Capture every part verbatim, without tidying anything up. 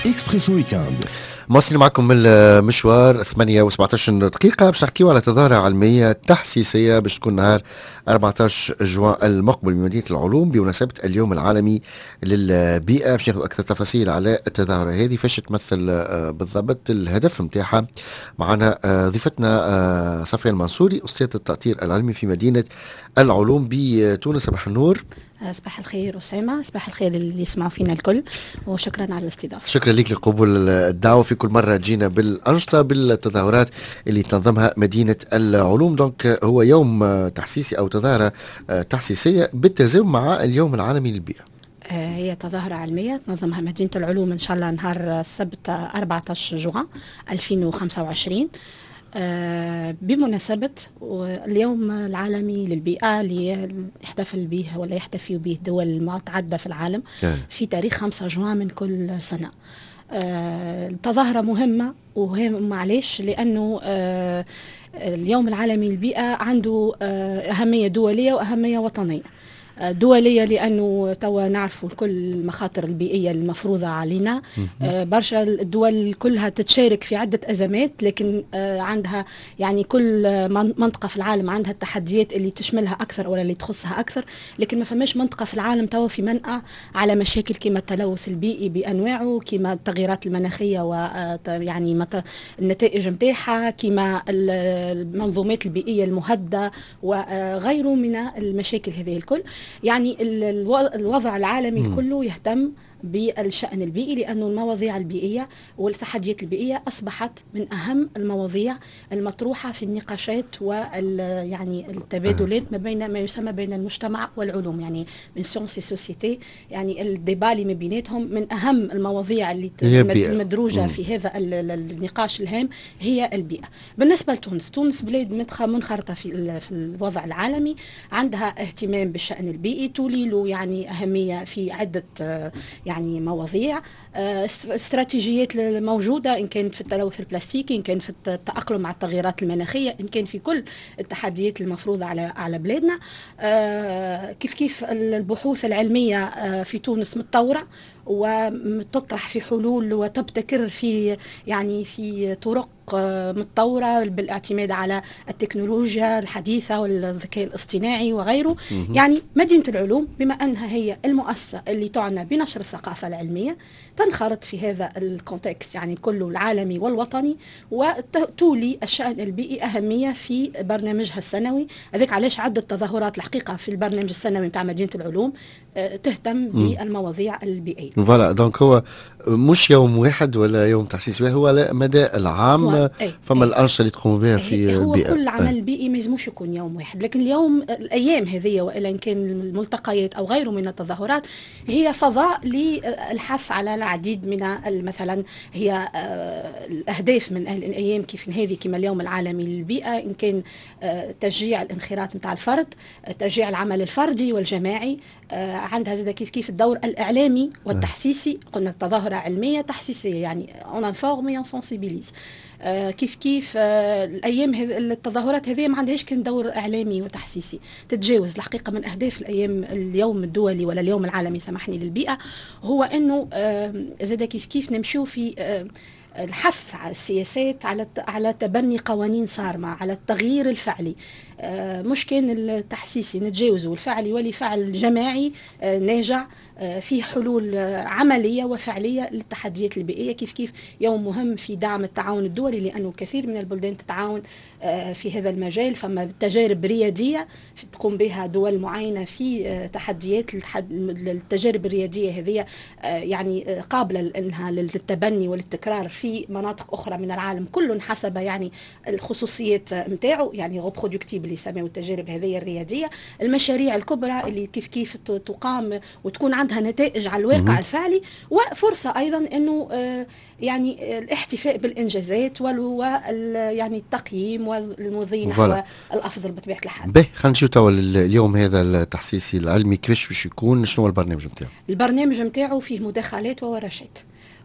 إكسبريسو ويكاند. مواصلين معكم من المشوار ثمانية وسبعطاش دقيقة باش نحكيو على تظاهرة علمية تحسيسية باش تكون نهار أربعطاش جوان المقبل بمدينة العلوم بمناسبة اليوم العالمي للبيئة. باش ناخذ أكثر تفاصيل على التظاهرة هذه فاش تمثل بالضبط الهدف نتاعها. معنا ضيفتنا صفية المنصوري أستاذ التأطير العلمي في مدينة العلوم بتونس. صباح النور. صباح الخير أسامة، صباح الخير اللي يسمعوا فينا الكل، وشكرا على الاستضافة. شكرا لك لقبول الدعوة. في كل مرة جينا بالأنشطة بالتظاهرات اللي تنظمها مدينة العلوم. دونك هو يوم تحسيسي أو تظاهرة تحسيسية بالتزامن مع اليوم العالمي للبيئة. هي تظاهرة علمية تنظمها مدينة العلوم إن شاء الله نهار السبت أربعطاش جوان ألفين وخمسة وعشرين آه بمناسبة اليوم العالمي للبيئة اللي يحتفل به ولا يحتفي به دول متعددة في العالم في تاريخ خمسة جوان من كل سنة. آه التظاهرة مهمة وهم معليش لأنه آه اليوم العالمي للبيئة عنده آه أهمية دولية وأهمية وطنية. دولية لأنه توا نعرفوا كل المخاطر البيئية المفروضة علينا. آه برشا الدول كلها تتشارك في عدة أزمات، لكن آه عندها يعني كل منطقة في العالم عندها التحديات اللي تشملها أكثر ولا اللي تخصها أكثر، لكن ما فماش منطقة في العالم توا في منأى على مشاكل كما التلوث البيئي بأنواعه، كما التغيرات المناخية ويعني النتائج متاعها، كما المنظومات البيئية المهددة وغيره من المشاكل هذه الكل. يعني الوضع العالمي كله يهتم بالشأن البيئي، لأنه المواضيع البيئية والتحديات البيئية أصبحت من أهم المواضيع المطروحة في النقاشات وال يعني التبادلات ما بين ما يسمى بين المجتمع والعلوم، يعني من سيونس سوسيتي، يعني الديبا اللي ما بيناتهم من أهم المواضيع اللي المدروجة في هذا النقاش الهام هي البيئة. بالنسبة لتونس، تونس بلاد منخرطة في في الوضع العالمي، عندها اهتمام بالشأن البيئي، تولي له يعني أهمية في عدة يعني مواضيع. استراتيجيات موجودة إن كانت في التلوث البلاستيكي، إن كان في التأقلم مع التغيرات المناخية، إن كان في كل التحديات المفروضة على على بلادنا. كيف كيف البحوث العلمية في تونس متطورة وتطرح في حلول وتبتكر في يعني في طرق متطورة بالاعتماد على التكنولوجيا الحديثة والذكاء الاصطناعي وغيره. يعني مدينة العلوم بما أنها هي المؤسسة اللي تعنى بنشر الثقافة العلمية تنخرط في هذا الكونتكست يعني كله العالمي والوطني، وتولي الشأن البيئي أهمية في برنامجها السنوي. هذاك علاش عدة تظاهرات الحقيقة في البرنامج السنوي متاع مدينة العلوم تهتم بالمواضيع البيئية. فوالا دونك هو مش يوم واحد ولا يوم تحسيس واحد، هو على مدى العام فما الأنشطة اللي تقوموا بها في هو البيئة. كل عمل بيئي ما يلزموش يكون يوم واحد، لكن اليوم الأيام هذه وإلا إن كان الملتقيات أو غيره من التظاهرات هي فضاء للحث على العديد من مثلا هي الأهداف من الأيام كيف هذه كما اليوم العالمي للبيئة، إن كان تشجيع الانخراط متاع الفرد، تشجيع العمل الفردي والجماعي، عندها زي كيف كيف الدور الإعلامي والتحسيسي. قلنا التظاهرة علمية تحسيسية يعني on informe et on sensibilise. آه كيف كيف آه الأيام التظاهرات هذه ما عندهاش كان دور إعلامي وتحسيسي، تتجاوز الحقيقة من أهداف الأيام اليوم الدولي ولا اليوم العالمي سامحني للبيئة هو أنه آه زاد كيف كيف نمشيو في آه الحث على السياسات على على تبني قوانين صارمة، على التغيير الفعلي. آه مش كان التحسيسي نتجاوزه، الفعلي ولي فعل جماعي آه ناجع آه في حلول آه عملية وفعلية للتحديات البيئية. كيف كيف يوم مهم في دعم التعاون الدولي، لأنه كثير من البلدان تتعاون آه في هذا المجال، فما تجارب ريادية تقوم بها دول معينة في آه تحديات التجارب الريادية هذه آه يعني آه قابلة لأنها للتبني وللتكرار في مناطق أخرى من العالم، كل حسب يعني الخصوصيات متاعه، يعني غوبرودكتيب اللي يسميه التجارب هذه الريادية. المشاريع الكبرى اللي كيف كيف تقام وتكون عندها نتائج على الواقع الفعلي، وفرصة أيضا أنه آه يعني الاحتفاء بالإنجازات وال يعني التقييم والمضي نحو الأفضل بطبيعة الحال. به خلينا نشوف توا اليوم هذا التحسيسي العلمي كيفاش باش يكون، شنو البرنامج نتاعو؟ البرنامج نتاعو فيه مداخلات وورشات،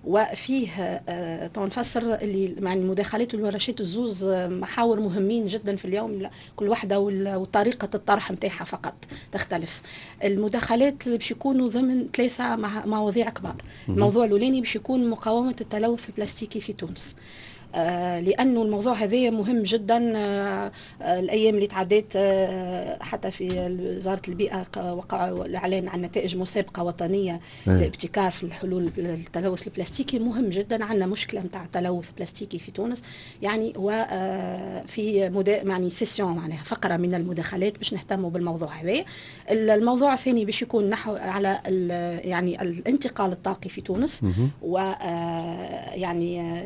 وفيه آه تنفسر اللي يعني المداخلات والورشات الزوز محاور مهمين جدا في اليوم، كل واحدة وطريقة الطرح نتاعها فقط تختلف. المداخلات باش يكونوا ضمن ثلاثة مواضيع كبار. الموضوع الأولاني باش يكون مقاومة التلوث البلاستيكي في تونس، آه لأنه الموضوع هذا مهم جدا. آه آه الأيام اللي تعدت آه حتى في وزارة البيئة وقع الإعلان عن نتائج مسابقة وطنية للابتكار في الحلول التلوث البلاستيكي. مهم جدا، عندنا مشكلة متاع تلوث بلاستيكي في تونس يعني، وفي مدا يعني سيسيون معناها فقرة من المداخلات باش نهتموا بالموضوع هذا. الموضوع الثاني باش يكون نحو على يعني الانتقال الطاقي في تونس، و يعني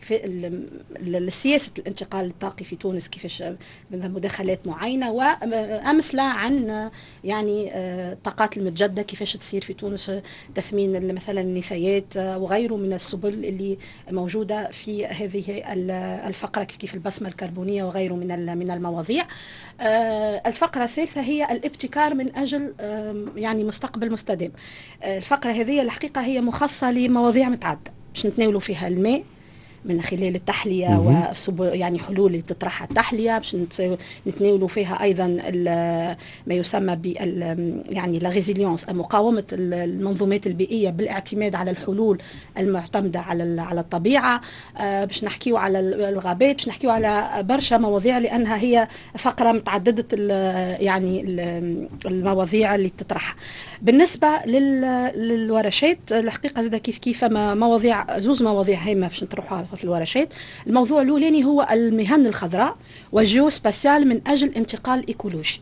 سياسة الانتقال الطاقي في تونس كيفاش مداخلات معينة، وأمثلة عن يعني الطاقات المتجددة كيفاش تصير في تونس، تثمين مثلا النفايات وغيره من السبل اللي موجودة في هذه الفقرة كيف البصمة الكربونية وغيره من من المواضيع. الفقرة الثالثة هي الابتكار من أجل يعني مستقبل مستدام. الفقرة هذه الحقيقة هي مخصصة لمواضيع متعددة باش نتناولوا فيها الماء من خلال التحلية وسبل يعني حلول اللي تطرحها التحلية، باش نتناولوا فيها أيضا ما يسمى بال يعني لا ريزيليونس، مقاومة المنظومات البيئية بالاعتماد على الحلول المعتمدة على على الطبيعة. باش نحكيوا على الغابات، باش نحكيوا على برشا مواضيع لأنها هي فقرة متعددة يعني المواضيع اللي تطرحها. بالنسبة للورشات الحقيقة زاد كيف كيف مواضيع زوز مواضيع هامة باش نطرحوها في الورشات. الموضوع الأولاني هو المهن الخضراء والجيو سباسيال من أجل انتقال إيكولوجي،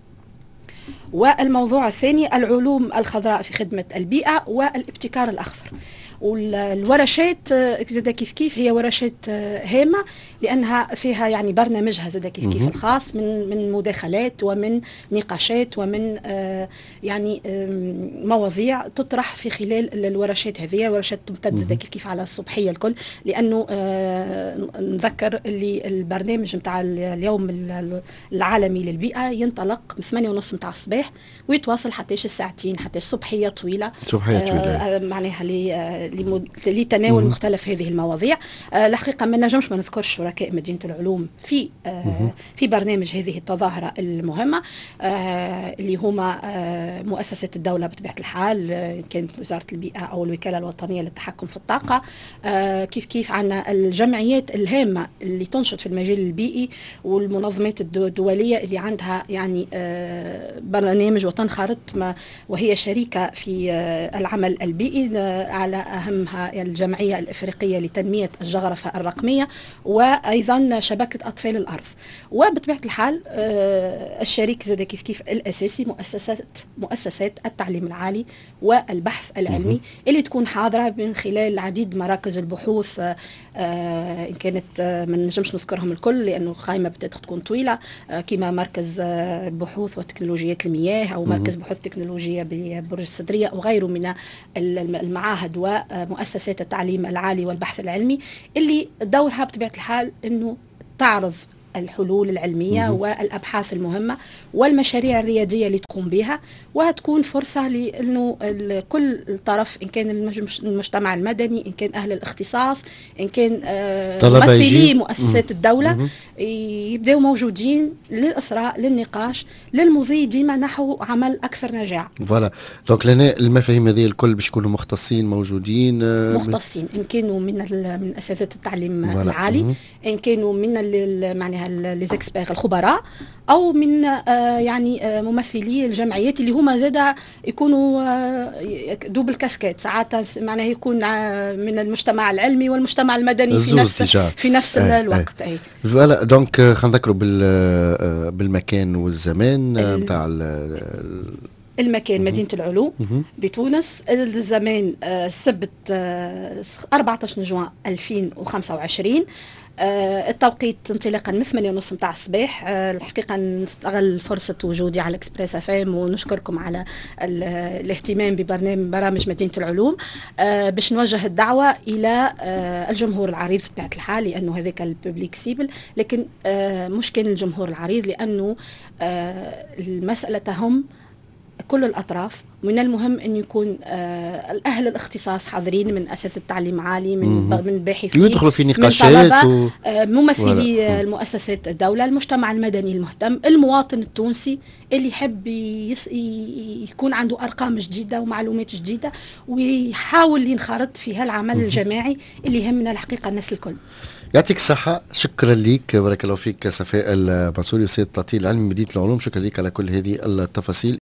والموضوع الثاني العلوم الخضراء في خدمة البيئة والابتكار الأخضر. والورشات زاد كيف كيف هي ورشات هامة لأنها فيها يعني برنامجها زاد كيف كيف الخاص من من مداخلات ومن نقاشات ومن آه يعني آه مواضيع تطرح في خلال الورشات هذه. ورشات تمتد زاد كيف كيف على الصبحية الكل، لأنه آه نذكر اللي البرنامج متاع اليوم العالمي للبيئة ينطلق من ثمانية ونص متاع الصباح ويتواصل حتى الساعتين حتى الصبحية طويلة، صبحية طويلة آه معناها لي لتناول مختلف هذه المواضيع. آه الحقيقة ما نجمش ما نذكرش شركاء مدينة العلوم في آه في برنامج هذه التظاهرة المهمة، آه اللي هما آه مؤسسات الدولة بطبيعة الحال، آه كانت وزارة البيئة أو الوكالة الوطنية للتحكم في الطاقة. آه كيف كيف عنا الجمعيات الهامة اللي تنشط في المجال البيئي والمنظمات الدولية اللي عندها يعني آه برنامج وتنخرط وهي شريكة في آه العمل البيئي. آه على أهمها الجمعية الإفريقية لتنمية الجغرافة الرقمية، وأيضا شبكة أطفال الأرض. وبطبيعة الحال الشريك زاد كيف كيف الأساسي مؤسسات مؤسسات التعليم العالي والبحث العلمي اللي تكون حاضرة من خلال العديد مراكز البحوث. إن كانت ما نجمش نذكرهم الكل لأنه القائمة بدأت تكون طويلة، كما مركز بحوث وتكنولوجيات المياه أو مركز بحوث تكنولوجيا ببرج الصدرية وغيره من المعاهد ومؤسسات التعليم العالي والبحث العلمي، اللي دورها بطبيعة الحال أنه تعرض الحلول العلمية والأبحاث المهمة والمشاريع الريادية اللي تقوم بها، وهتكون فرصة لأنه كل طرف إن كان المجتمع المدني، إن كان أهل الاختصاص، إن كان ممثلي مؤسسات الدولة يبدأوا موجودين للإثراء للنقاش للمضي ديما نحو عمل أكثر نجاح. فوالا دونك لنا المفاهيم هذه الكل باش يكونوا مختصين موجودين، مختصين إن كانوا من من أساتذة التعليم العالي، إن كانوا من معناها ليزكسبير الخبراء، او من آه يعني آه ممثلي الجمعيات اللي هما زادا يكونوا آه دوبل كاسكيت ساعات، معناها يكون آه من المجتمع العلمي والمجتمع المدني في نفس تجاه. في نفس آه الوقت. اي فوالا دونك خلينا نذكروا بالمكان والزمان نتاع المكان مدينة العلوم بتونس. الزمان السبت أربعة عشر جوان ألفين وخمسة وعشرين. آه التوقيت انطلاقا من ثمانية ونص متاع الصباح. آه الحقيقة نستغل فرصة وجودي على اكسبريس اف ام ونشكركم على الاهتمام ببرنامج برامج مدينة العلوم، آه باش نوجه الدعوة إلى آه الجمهور العريض بطبيعة الحال لأنه هذاك الببليك سيبل، لكن آه مش كان الجمهور العريض لأنه آه المسألة تهم كل الأطراف. من المهم أن يكون آه أهل الاختصاص حاضرين، من أساتذة التعليم العالي، من مم. من باحثين، يدخلوا في من نقاشات طلبة، و... آه ممثلي ولا. المؤسسات الدولة، المجتمع المدني المهتم، المواطن التونسي اللي يحب يس... يكون عنده أرقام جديدة ومعلومات جديدة ويحاول ينخرط في هالعمل الجماعي اللي يهمنا الحقيقة الناس الكل. يعطيك الصحة، شكرا لك، بارك الله فيك صفاء المنصوري، أستاذ التعطيل العلمي مدينة العلوم، شكرا لك على كل هذه التفاصيل.